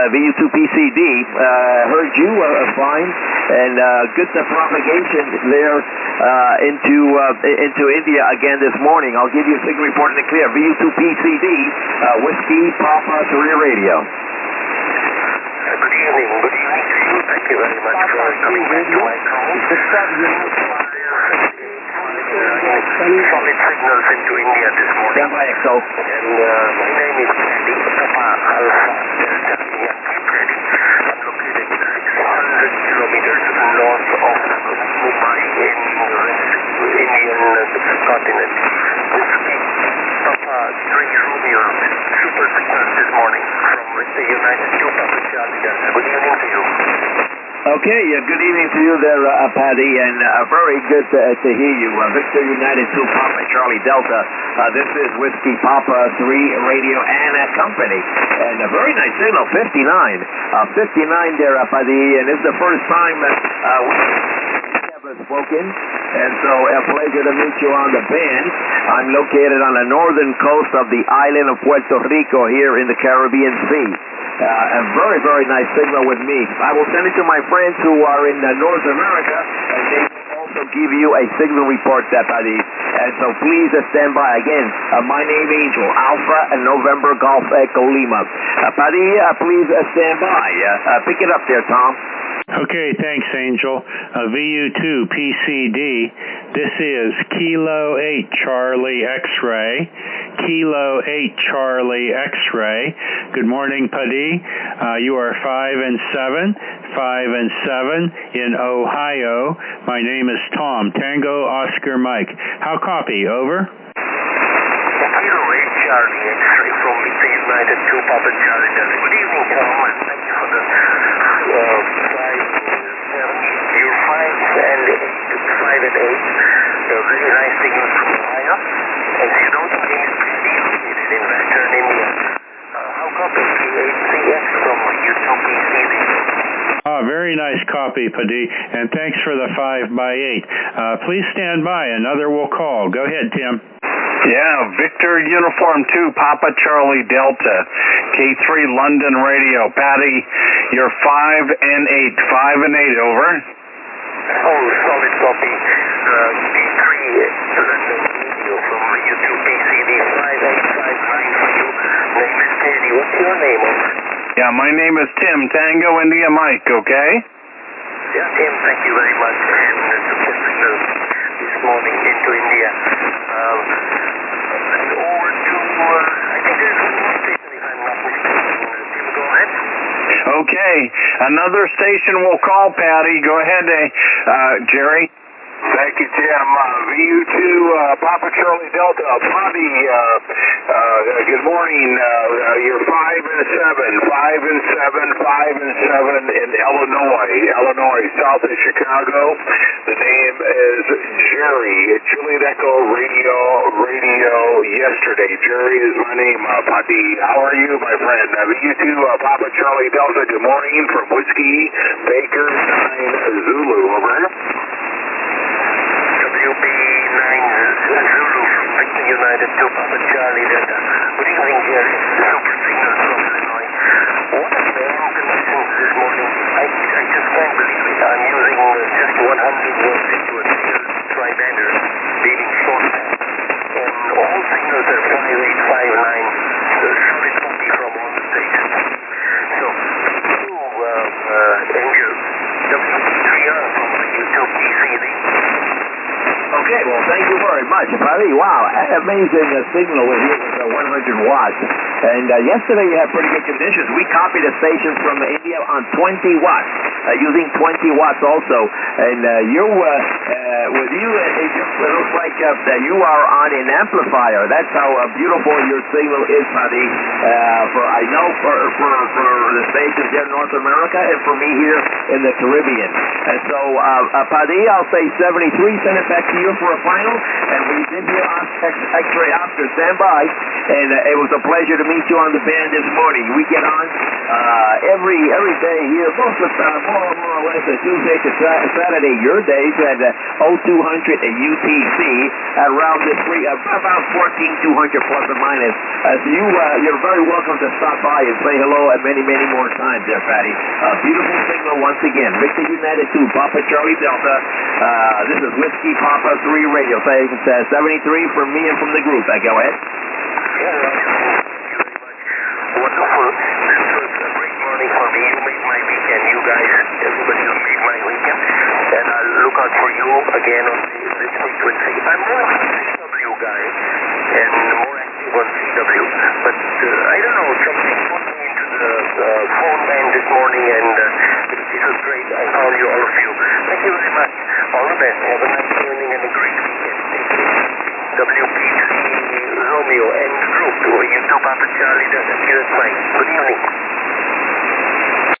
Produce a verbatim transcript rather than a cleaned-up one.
V U two P C D. Uh, heard you uh, fine, and uh, good propagation there uh, into uh, into India again this morning. I'll give you a signal report in the clear. V U two P C D, uh, Whiskey Papa three Radio. Good evening. Good evening to you. Thank you very much for coming back to my call. Solid signals into India this morning. Stand by, X O. And uh, my name is Paddy, Papa Alpha Delta Yankee Freddy. I'm located six hundred kilometers north of Mumbai in the Indian subcontinent. Whiskey Papa three Romeo super signals this morning from the United two Papa Charlie Delta. Good evening to you. Okay, uh, good evening to you there, uh, Paddy, and uh, very good to, uh, to hear you. Uh, Victor United two Papa Charlie Delta. Uh, this is Whiskey Papa three Radio and uh, Company. And a very nice signal, fifty-nine. Uh, fifty-nine there, uh, Paddy, and this is the first time that uh, we have spoken. And so, a pleasure to meet you on the band. I'm located on the northern coast of the island of Puerto Rico here in the Caribbean Sea. Uh, a very, very nice signal with me. I will send it to my friends who are in uh, North America, and they will also give you a signal report, uh, Paddy. And so please uh, stand by. Again, uh, my name Angel, Alpha and November Golf Echo Lima. Uh, Paddy, uh, please uh, stand by. Uh, uh, pick it up there, Tom. Okay, thanks, Angel. Uh, V U two P C D, this is Kilo eight Charlie X-Ray. Kilo eight Charlie X-Ray. Good morning, Paddy. Uh, you are five and seven, five and seven in Ohio. My name is Tom, Tango Oscar Mike. How copy? Over. Kilo eight Charlie X-Ray from the United two Papa Charlie Delta. Good evening, Tom, and thank you for the uh, five, seven, your five and eight, five and eight. Uh, very nice signals from Ohio. As you know, the name is pretty located in Western India. Uh, how copy K eight C X from U two P C D? Ah, very nice copy, Paddy, and thanks for the five by eight. Uh, please stand by. Another will call. Go ahead, Tim. Yeah, Victor Uniform two, Papa Charlie Delta, K three London Radio. Paddy, you're five and eight. five and eight, over. Oh, solid copy. Uh, K three London Radio from U two P C D, five eight five nine for you. Name is Paddy. What's your name, over? Yeah, my name is Tim, Tango India Mike, okay? Yeah, Tim, thank you very much. And uh, super signal this morning into India. Um, and over to, uh, I think there's one more station if I'm not mistaken. Tim, go ahead. Okay, another station will call, Paddy. Go ahead, uh, Jerry. Thank you, Tim. Uh, V U two uh, Papa Charlie Delta. Bobby, uh, uh, good morning. Uh, uh, you're five and seven, five and seven, five and seven in Illinois, Illinois, south of Chicago. The name is Jerry. Juliet Echo Radio, Radio yesterday. Jerry is my name. Uh, Bobby, how are you, my friend? Uh, V U two uh, Papa Charlie Delta. Good morning from Whiskey Baker nine Zulu. Over. W B nine Zulu from Victor United two Papa Charlie Delta. Good evening, Jerry. Super signal from Illinois. What a band conditions this morning. I, I just can't believe it. I'm using uh, just one hundred watts into a single tri-bander leading short band. And all signals are five eight five nine. So solid copy from all the stations. So, you, uh, uh, Angel, W B three R from U two P C D. Okay, well, thank you very much, Paddy. Wow, amazing uh, signal with you with uh, one hundred watts. And uh, yesterday you had pretty good conditions. We copied the stations from India on twenty watts, uh, using twenty watts also. And uh, you, uh, uh, with you, uh, it, just, it looks like uh, that you are on an amplifier. That's how uh, beautiful your signal is, Paddy. Uh, for I know for, for for the stations here in North America and for me here in the Caribbean. And so, uh, uh, Paddy, I'll say seventy-three. Send it back to you for a final. And we did hear X-Ray Oscar. Stand by. And uh, it was a pleasure to meet you on the band this morning. We get on uh, every every day here, most of the time, more, more or less, uh, Tuesday to Saturday, your days at uh, oh two hundred U T C at around this week, uh, about fourteen two hundred plus or minus. Uh, so you, uh, you're very welcome to stop by and say hello and many, many more times there, Patty. Uh, beautiful signal once again. Victor United two, Papa Charlie Delta. Uh, this is Whiskey Papa three Radio. So it's uh, seventy-three from me and from the group. Uh, go ahead. Wonderful. This was a great morning for me. You made my weekend. You guys, everybody who made my weekend. And I'll look out for you again on this frequency. I'm more of a C W guy and more active on C W. But uh, I don't know, something put me into the uh, phone band this morning, and uh, this was great. I found you, all of you. Thank you very much. All the best. Have a nice evening and a great weekend. W P C Romeo and group. You two, Papa Charlie, that's Mike. Good evening.